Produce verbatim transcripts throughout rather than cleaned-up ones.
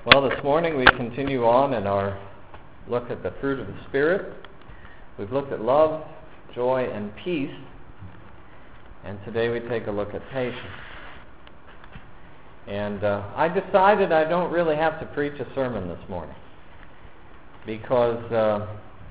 Well, this morning we continue on in our look at the fruit of the Spirit. We've looked at love, joy, and peace, and today we take a look at patience. And uh, I decided I don't really have to preach a sermon this morning, because uh,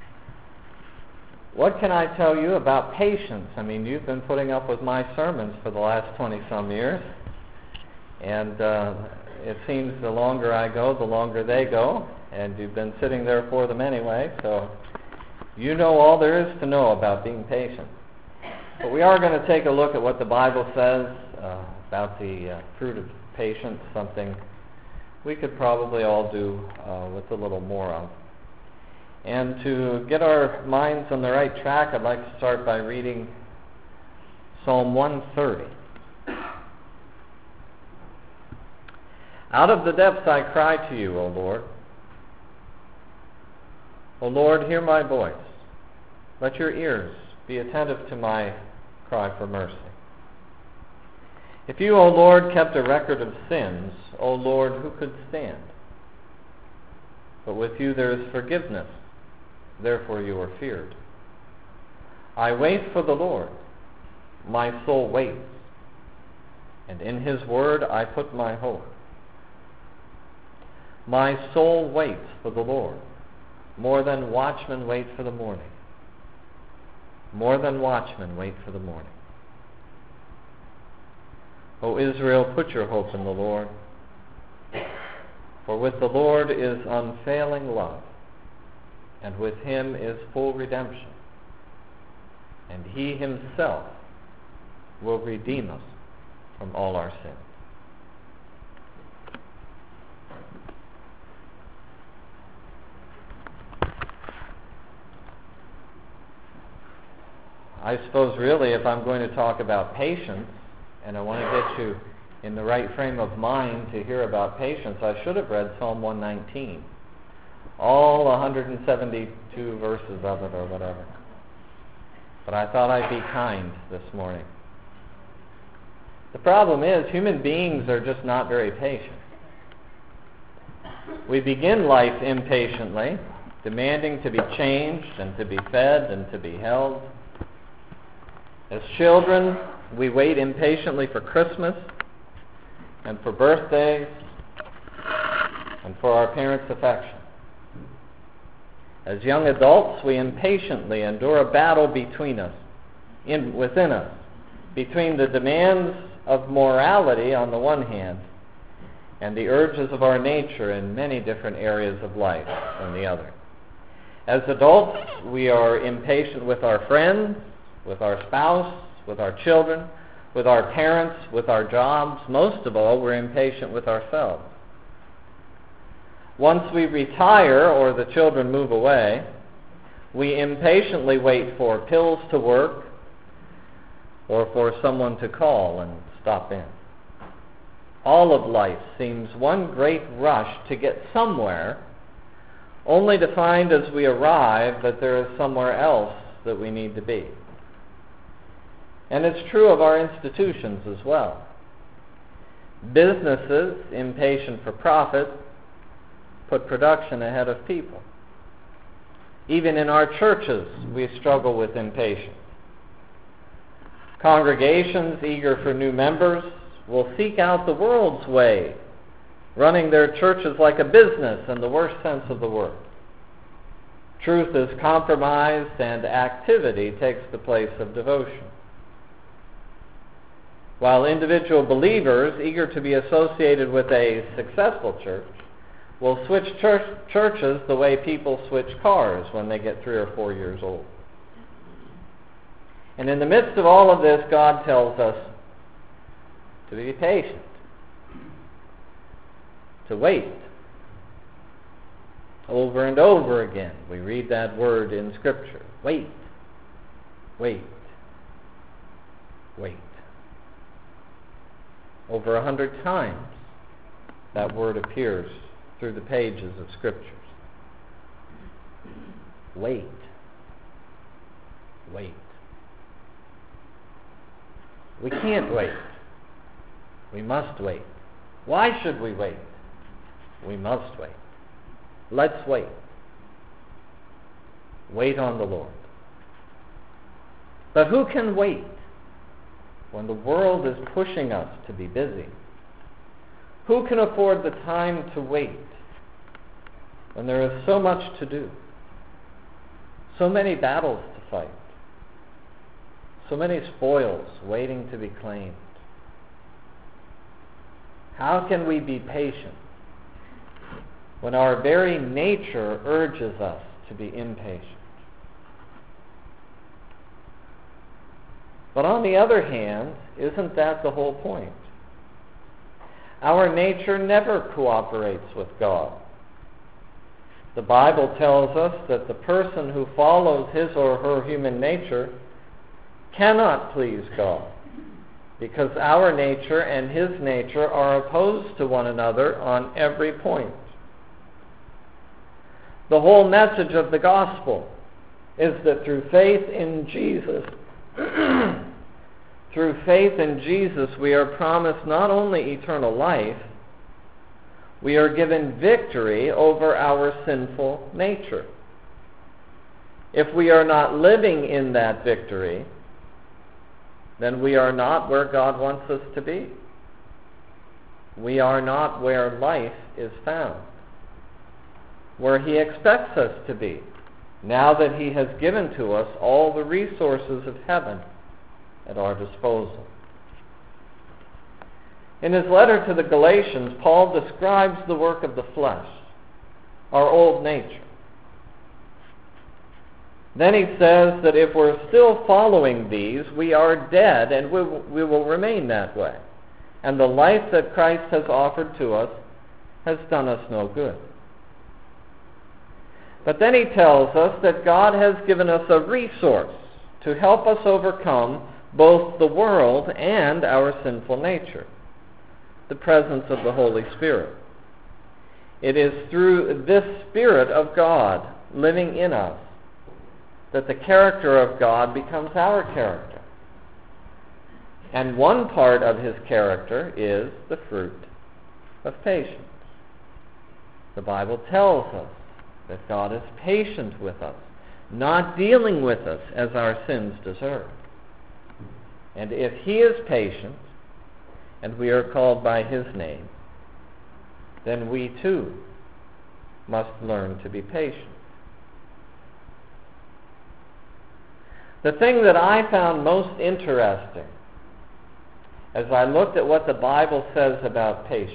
what can I tell you about patience? I mean, you've been putting up with my sermons for the last twenty-some years, and uh, it seems the longer I go, the longer they go, and you've been sitting there for them anyway, so you know all there is to know about being patient. But we are going to take a look at what the Bible says uh, about the uh, fruit of patience, something we could probably all do uh, with a little more of. And to get our minds on the right track, I'd like to start by reading Psalm one thirty. Out of the depths I cry to you, O Lord. O Lord, hear my voice. Let your ears be attentive to my cry for mercy. If you, O Lord, kept a record of sins, O Lord, who could stand? But with you there is forgiveness, therefore you are feared. I wait for the Lord. My soul waits, and in his word I put my hope. My soul waits for the Lord, more than watchmen wait for the morning. More than watchmen wait for the morning. O Israel, put your hope in the Lord, for with the Lord is unfailing love, and with him is full redemption, and he himself will redeem us from all our sins. I suppose really if I'm going to talk about patience, and I want to get you in the right frame of mind to hear about patience, I should have read Psalm one nineteen. All one hundred seventy-two verses of it or whatever. But I thought I'd be kind this morning. The problem is human beings are just not very patient. We begin life impatiently, demanding to be changed and to be fed and to be held. As children, we wait impatiently for Christmas and for birthdays and for our parents' affection. As young adults, we impatiently endure a battle between us, in, within us, between the demands of morality on the one hand and the urges of our nature in many different areas of life on the other. As adults, we are impatient with our friends, with our spouse, with our children, with our parents, with our jobs. Most of all, we're impatient with ourselves. Once we retire or the children move away, we impatiently wait for pills to work or for someone to call and stop in. All of life seems one great rush to get somewhere, only to find as we arrive that there is somewhere else that we need to be. And it's true of our institutions as well. Businesses, impatient for profit, put production ahead of people. Even in our churches, we struggle with impatience. Congregations, eager for new members, will seek out the world's way, running their churches like a business in the worst sense of the word. Truth is compromised and activity takes the place of devotion. While individual believers, eager to be associated with a successful church, will switch church, churches the way people switch cars when they get three or four years old. And in the midst of all of this, God tells us to be patient, to wait. Over and over again, we read that word in Scripture. Wait, wait, wait. Over a hundred times that word appears through the pages of Scriptures. Wait. Wait. We can't wait. We must wait. Why should we wait? We must wait. Let's wait. Wait on the Lord. But who can wait when the world is pushing us to be busy? Who can afford the time to wait when there is so much to do? So many battles to fight. So many spoils waiting to be claimed. How can we be patient when our very nature urges us to be impatient? But on the other hand, isn't that the whole point? Our nature never cooperates with God. The Bible tells us that the person who follows his or her human nature cannot please God, because our nature and his nature are opposed to one another on every point. The whole message of the gospel is that through faith in Jesus, through faith in Jesus, we are promised not only eternal life, we are given victory over our sinful nature. If we are not living in that victory, then we are not where God wants us to be. We are not where life is found, where he expects us to be, now that he has given to us all the resources of heaven at our disposal. In his letter to the Galatians, Paul describes the work of the flesh, our old nature. Then he says that if we're still following these, we are dead, and we, we will remain that way. And the life that Christ has offered to us has done us no good. But then he tells us that God has given us a resource to help us overcome both the world and our sinful nature: the presence of the Holy Spirit. It is through this Spirit of God living in us that the character of God becomes our character. And one part of his character is the fruit of patience. The Bible tells us that God is patient with us, not dealing with us as our sins deserve. And if he is patient, and we are called by his name, then we too must learn to be patient. The thing that I found most interesting as I looked at what the Bible says about patience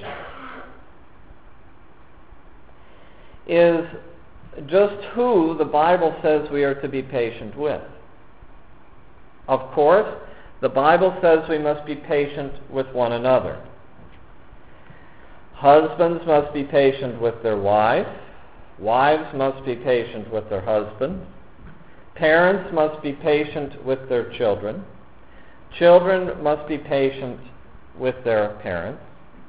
is just who the Bible says we are to be patient with. Of course, the Bible says we must be patient with one another. Husbands must be patient with their wives. Wives must be patient with their husbands. Parents must be patient with their children. Children must be patient with their parents.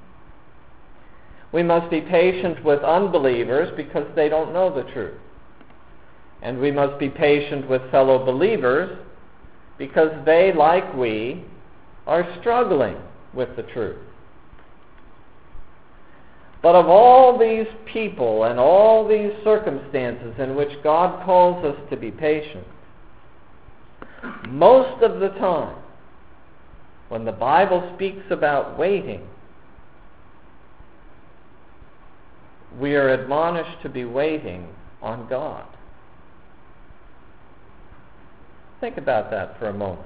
We must be patient with unbelievers because they don't know the truth. And we must be patient with fellow believers because they, like we, are struggling with the truth. But of all these people and all these circumstances in which God calls us to be patient, most of the time, when the Bible speaks about waiting, we are admonished to be waiting on God. Think about that for a moment.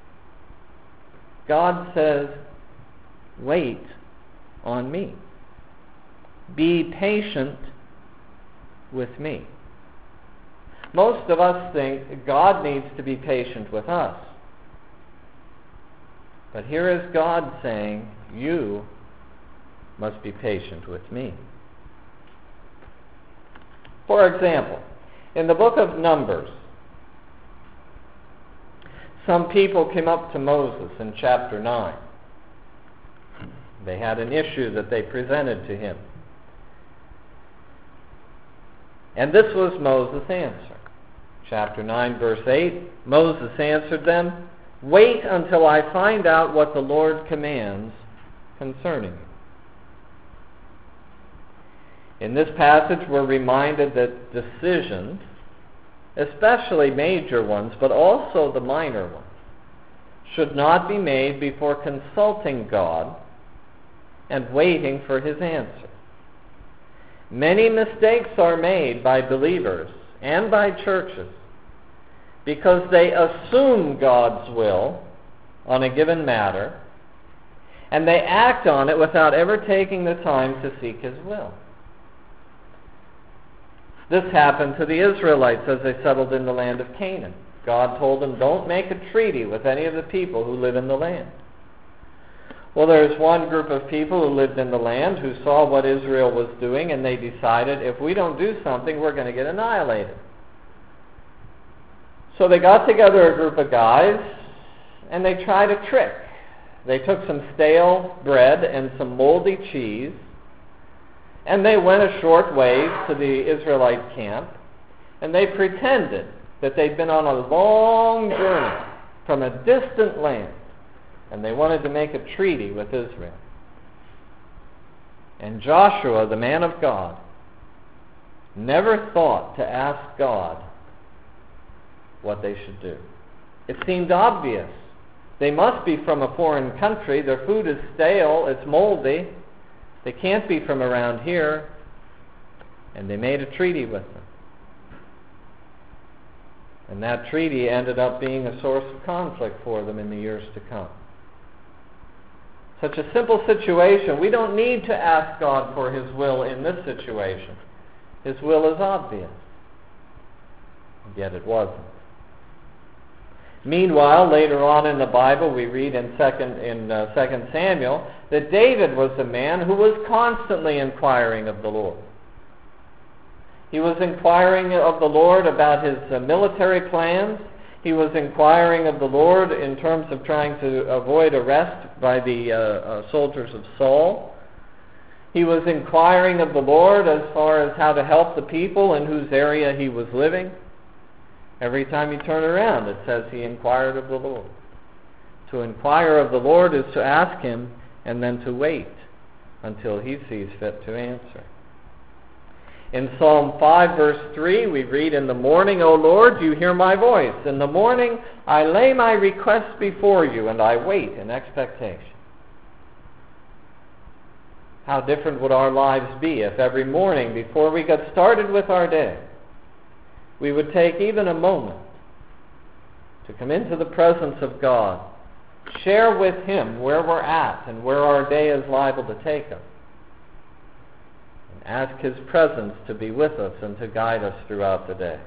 God says, wait on me. Be patient with me. Most of us think God needs to be patient with us. But here is God saying, you must be patient with me. For example, in the book of Numbers, some people came up to Moses in chapter nine. They had an issue that they presented to him. And this was Moses' answer. Chapter nine, verse eight, Moses answered them, "Wait until I find out what the Lord commands concerning you." In this passage, we're reminded that decisions, especially major ones, but also the minor ones, should not be made before consulting God and waiting for His answer. Many mistakes are made by believers and by churches because they assume God's will on a given matter, and they act on it without ever taking the time to seek His will. This happened to the Israelites as they settled in the land of Canaan. God told them, don't make a treaty with any of the people who live in the land. Well, there's one group of people who lived in the land who saw what Israel was doing, and they decided, if we don't do something, we're going to get annihilated. So they got together a group of guys, and they tried a trick. They took some stale bread and some moldy cheese, and they went a short ways to the Israelite camp, and they pretended that they'd been on a long journey from a distant land, and they wanted to make a treaty with Israel. And Joshua, the man of God, never thought to ask God what they should do. It seemed obvious. They must be from a foreign country. Their food is stale. It's moldy. They can't be from around here. And they made a treaty with them. And that treaty ended up being a source of conflict for them in the years to come. Such a simple situation. We don't need to ask God for His will in this situation. His will is obvious. And yet it wasn't. Meanwhile, later on in the Bible, we read in second in uh, Second Samuel that David was a man who was constantly inquiring of the Lord. He was inquiring of the Lord about his uh, military plans. He was inquiring of the Lord in terms of trying to avoid arrest by the uh, uh, soldiers of Saul. He was inquiring of the Lord as far as how to help the people in whose area he was living. Every time you turn around, it says he inquired of the Lord. To inquire of the Lord is to ask Him and then to wait until He sees fit to answer. In Psalm five, verse three, we read, in the morning, O Lord, you hear my voice. In the morning, I lay my requests before you, and I wait in expectation. How different would our lives be if every morning, before we got started with our day, we would take even a moment to come into the presence of God, share with Him where we're at and where our day is liable to take us, and ask His presence to be with us and to guide us throughout the day.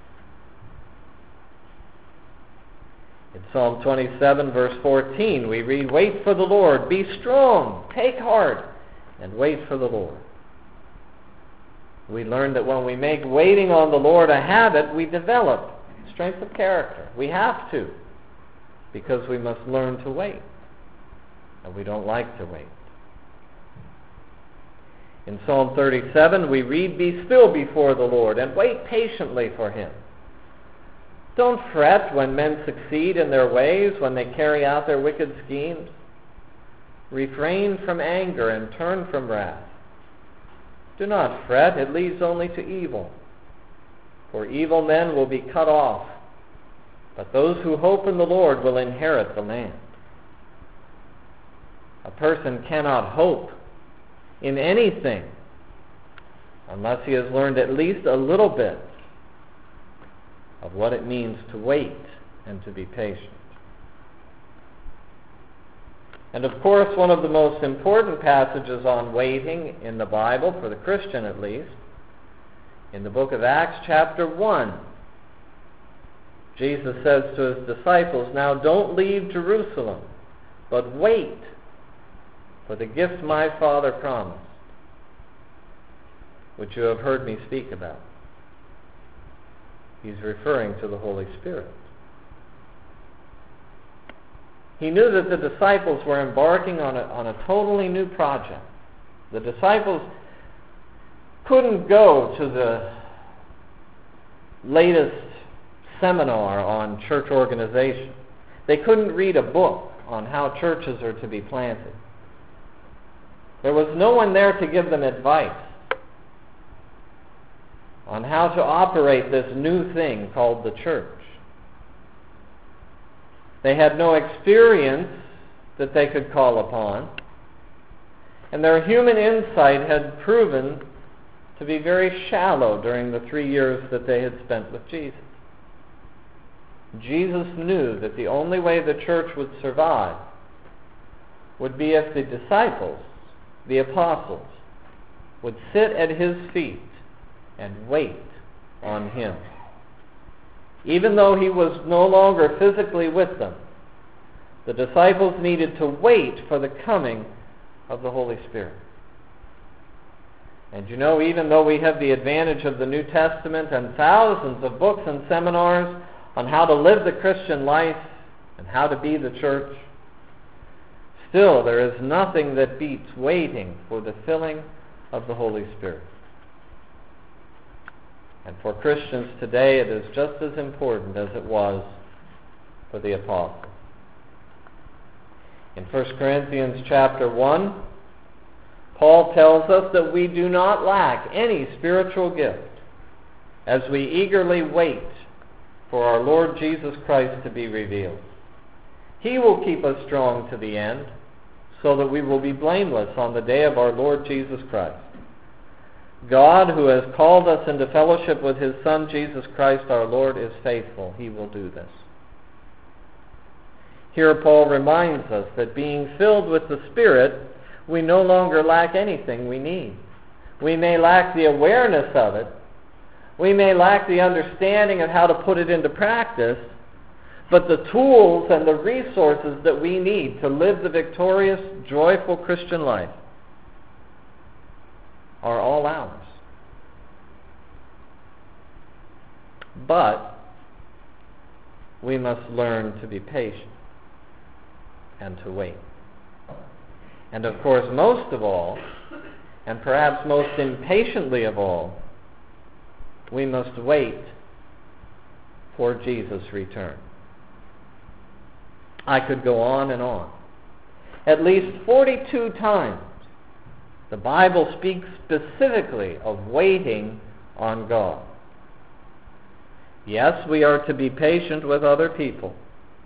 In Psalm twenty-seven, verse fourteen, we read, wait for the Lord, be strong, take heart, and wait for the Lord. We learn that when we make waiting on the Lord a habit, we develop strength of character. We have to, because we must learn to wait, and we don't like to wait. In Psalm thirty-seven, we read, be still before the Lord, and wait patiently for Him. Don't fret when men succeed in their ways, when they carry out their wicked schemes. Refrain from anger and turn from wrath. Do not fret, it leads only to evil. For evil men will be cut off, but those who hope in the Lord will inherit the land. A person cannot hope in anything unless he has learned at least a little bit of what it means to wait and to be patient. And of course, one of the most important passages on waiting in the Bible, for the Christian at least, in the book of Acts chapter one, Jesus says to His disciples, now don't leave Jerusalem, but wait for the gift my Father promised, which you have heard me speak about. He's referring to the Holy Spirit. He knew that the disciples were embarking on a, on a totally new project. The disciples couldn't go to the latest seminar on church organization. They couldn't read a book on how churches are to be planted. There was no one there to give them advice. on how to operate this new thing called the church. They had no experience that they could call upon, and their human insight had proven to be very shallow during the three years that they had spent with Jesus. Jesus knew that the only way the church would survive would be if the disciples, the apostles, would sit at his feet and wait on him. Even though he was no longer physically with them, the disciples needed to wait for the coming of the Holy Spirit. And you know, even though we have the advantage of the New Testament and thousands of books and seminars on how to live the Christian life and how to be the church, still there is nothing that beats waiting for the filling of the Holy Spirit. And for Christians today, it is just as important as it was for the apostles. In First Corinthians chapter one, Paul tells us that we do not lack any spiritual gift as we eagerly wait for our Lord Jesus Christ to be revealed. He will keep us strong to the end, so that we will be blameless on the day of our Lord Jesus Christ. God, who has called us into fellowship with his Son, Jesus Christ our Lord, is faithful. He will do this. Here Paul reminds us that being filled with the Spirit, we no longer lack anything we need. We may lack the awareness of it. We may lack the understanding of how to put it into practice, but the tools and the resources that we need to live the victorious, joyful Christian life are all ours. But we must learn to be patient and to wait. And of course, most of all, and perhaps most impatiently of all, we must wait for Jesus' return. I could go on and on. At least forty-two times, the Bible speaks specifically of waiting on God. Yes, we are to be patient with other people.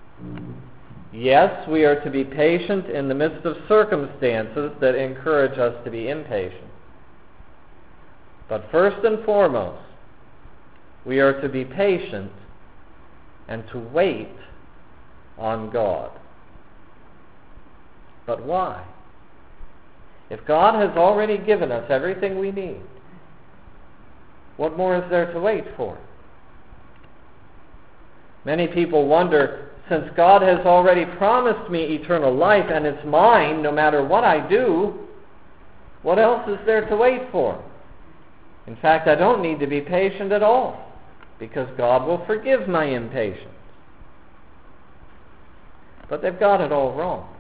Yes, we are to be patient in the midst of circumstances that encourage us to be impatient. But first and foremost, we are to be patient and to wait on God. But why? If God has already given us everything we need, what more is there to wait for? Many people wonder, since God has already promised me eternal life and it's mine no matter what I do, what else is there to wait for? In fact, I don't need to be patient at all, because God will forgive my impatience. But they've got it all wrong.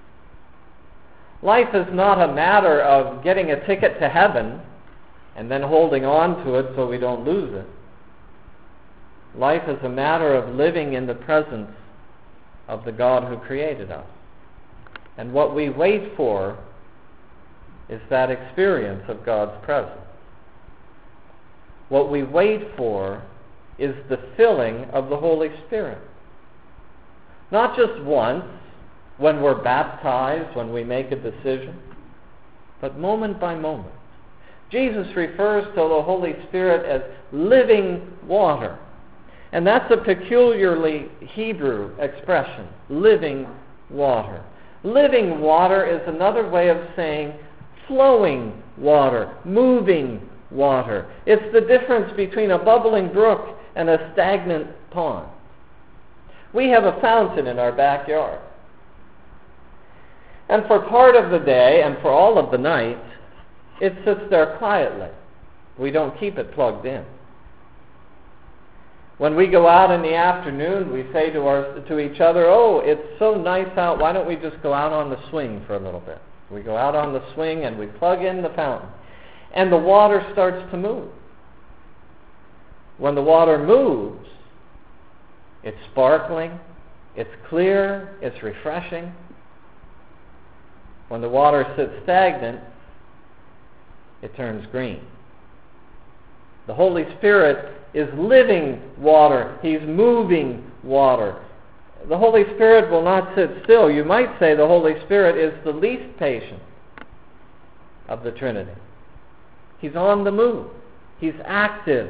Life is not a matter of getting a ticket to heaven and then holding on to it so we don't lose it. Life is a matter of living in the presence of the God who created us. And what we wait for is that experience of God's presence. What we wait for is the filling of the Holy Spirit. Not just once, when we're baptized, when we make a decision, but moment by moment. Jesus refers to the Holy Spirit as living water. And that's a peculiarly Hebrew expression, living water. Living water is another way of saying flowing water, moving water. It's the difference between a bubbling brook and a stagnant pond. We have a fountain in our backyard. And for part of the day and for all of the night, it sits there quietly. We don't keep it plugged in. When we go out in the afternoon, we say to our to each other, oh, it's so nice out, why don't we just go out on the swing for a little bit? We go out on the swing and we plug in the fountain. And the water starts to move. When the water moves, it's sparkling, it's clear, it's refreshing. When the water sits stagnant, it turns green. The Holy Spirit is living water. He's moving water. The Holy Spirit will not sit still. You might say the Holy Spirit is the least patient of the Trinity. He's on the move. He's active.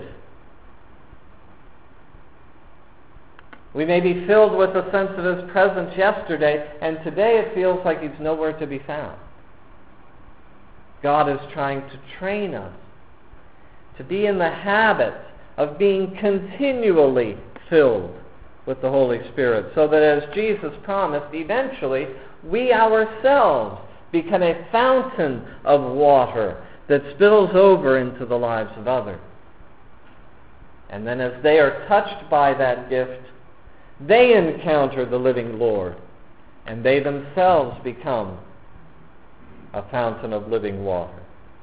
We may be filled with a sense of His presence yesterday, and today it feels like He's nowhere to be found. God is trying to train us to be in the habit of being continually filled with the Holy Spirit, so that as Jesus promised, eventually we ourselves become a fountain of water that spills over into the lives of others. And then as they are touched by that gift, they encounter the living Lord, and they themselves become a fountain of living water.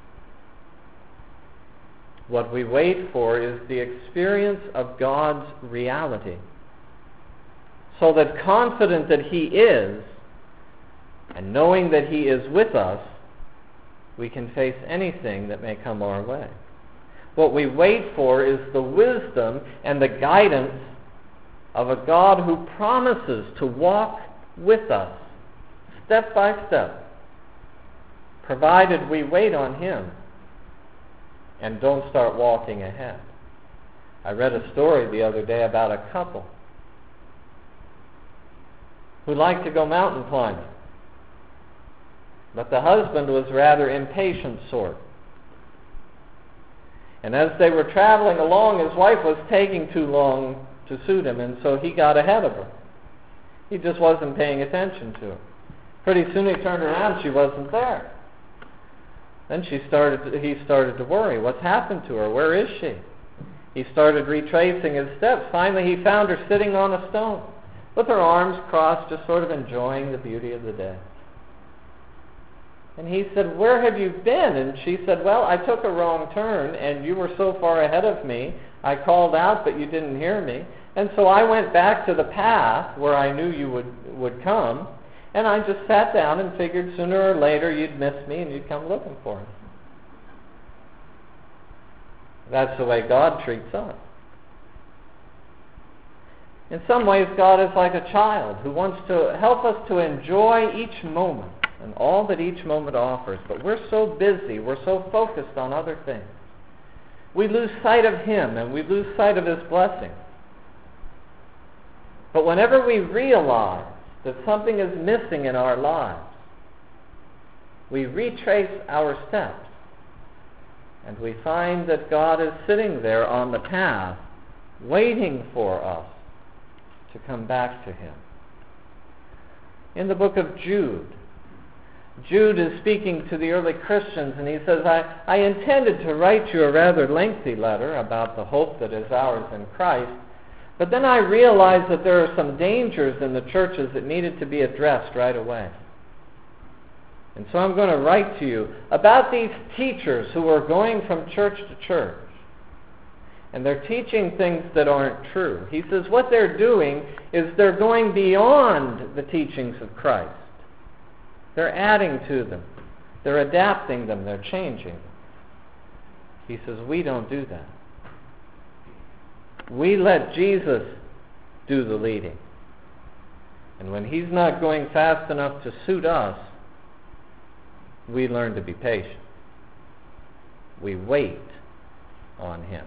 What we wait for is the experience of God's reality, so that confident that He is, and knowing that He is with us, we can face anything that may come our way. What we wait for is the wisdom and the guidance of a God who promises to walk with us, step by step, provided we wait on Him and don't start walking ahead. I read a story the other day about a couple who liked to go mountain climbing. But the husband was rather impatient sort. And as they were traveling along, his wife was taking too long to suit him, and so he got ahead of her. He just wasn't paying attention to her. Pretty soon he turned around, she wasn't there. Then she started to, he started to worry. What's happened to her? Where is she? He started retracing his steps. Finally he found her sitting on a stone with her arms crossed, just sort of enjoying the beauty of the day. And he said, "Where have you been?" And she said, "Well, I took a wrong turn, and you were so far ahead of me. I called out, but you didn't hear me. And so I went back to the path where I knew you would, would come, and I just sat down and figured sooner or later you'd miss me and you'd come looking for me." That's the way God treats us. In some ways, God is like a child who wants to help us to enjoy each moment and all that each moment offers. But we're so busy, we're so focused on other things. We lose sight of Him and we lose sight of His blessing. But whenever we realize that something is missing in our lives, we retrace our steps and we find that God is sitting there on the path waiting for us to come back to Him. In the book of Jude, Jude is speaking to the early Christians, and he says, I, I intended to write you a rather lengthy letter about the hope that is ours in Christ, but then I realized that there are some dangers in the churches that needed to be addressed right away. And so I'm going to write to you about these teachers who are going from church to church, and they're teaching things that aren't true. He says what they're doing is they're going beyond the teachings of Christ. They're adding to them. They're adapting them. They're changing them. He says we don't do that. We let Jesus do the leading. And when He's not going fast enough to suit us, we learn to be patient. We wait on Him.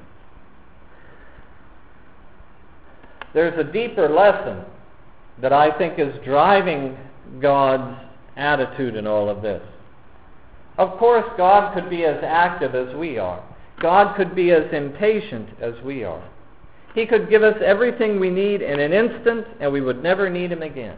There's a deeper lesson that I think is driving God's attitude in all of this. Of course, God could be as active as we are. God could be as impatient as we are. He could give us everything we need in an instant, and we would never need Him again.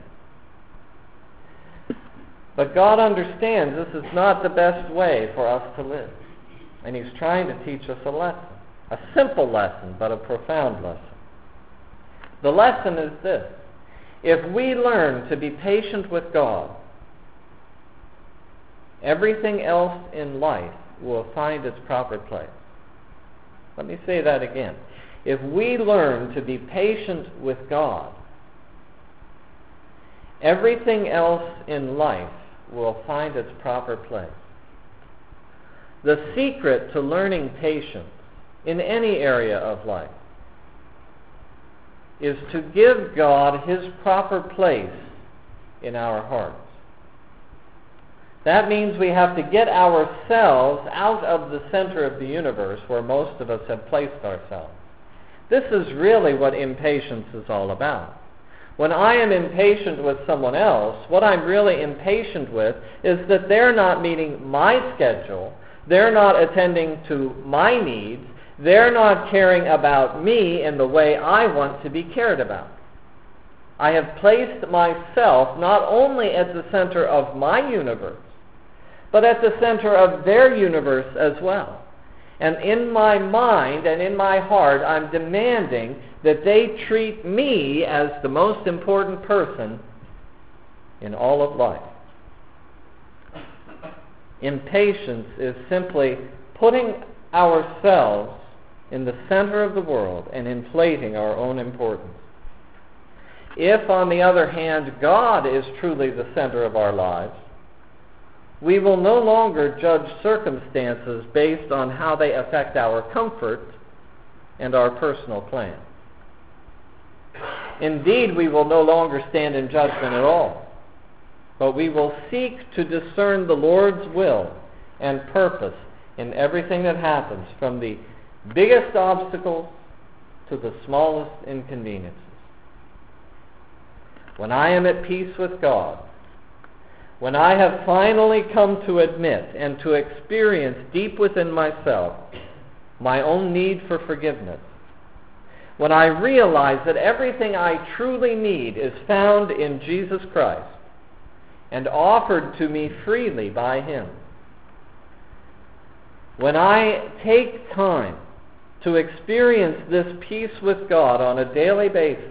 But God understands this is not the best way for us to live. And He's trying to teach us a lesson. A simple lesson, but a profound lesson. The lesson is this: if we learn to be patient with God, everything else in life will find its proper place. Let me say that again. If we learn to be patient with God, everything else in life will find its proper place. The secret to learning patience in any area of life is to give God His proper place in our hearts. That means we have to get ourselves out of the center of the universe where most of us have placed ourselves. This is really what impatience is all about. When I am impatient with someone else, what I'm really impatient with is that they're not meeting my schedule, they're not attending to my needs, they're not caring about me in the way I want to be cared about. I have placed myself not only at the center of my universe, but at the center of their universe as well. And in my mind and in my heart, I'm demanding that they treat me as the most important person in all of life. Impatience is simply putting ourselves in the center of the world and inflating our own importance. If, on the other hand, God is truly the center of our lives, we will no longer judge circumstances based on how they affect our comfort and our personal plan. Indeed, we will no longer stand in judgment at all, but we will seek to discern the Lord's will and purpose in everything that happens, from the biggest obstacles to the smallest inconveniences. When I am at peace with God, when I have finally come to admit and to experience deep within myself my own need for forgiveness, when I realize that everything I truly need is found in Jesus Christ and offered to me freely by Him, when I take time to experience this peace with God on a daily basis,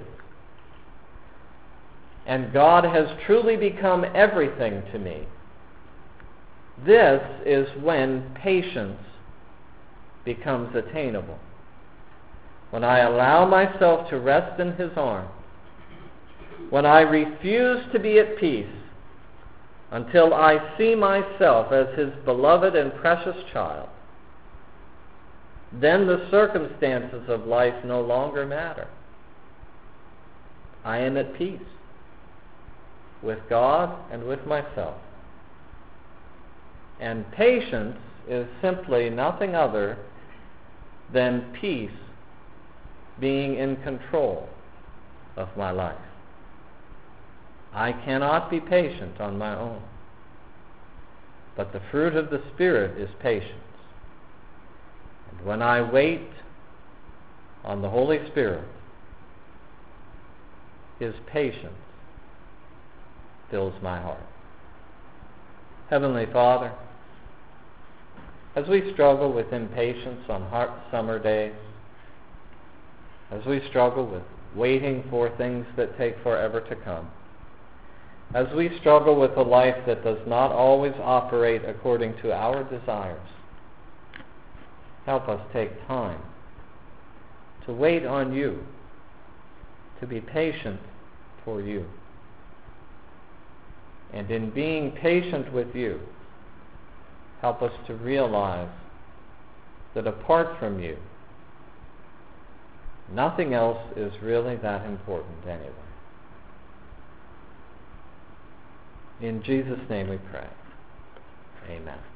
and God has truly become everything to me, this is when patience becomes attainable. When I allow myself to rest in His arms, when I refuse to be at peace until I see myself as His beloved and precious child, then the circumstances of life no longer matter. I am at peace with God and with myself. And patience is simply nothing other than peace being in control of my life. I cannot be patient on my own, but the fruit of the Spirit is patience. And when I wait on the Holy Spirit, His patience fills my heart. Heavenly Father, as we struggle with impatience on hot summer days, as we struggle with waiting for things that take forever to come, as we struggle with a life that does not always operate according to our desires, help us take time to wait on You, to be patient for You. And in being patient with You, help us to realize that apart from You, nothing else is really that important anyway. In Jesus' name we pray. Amen.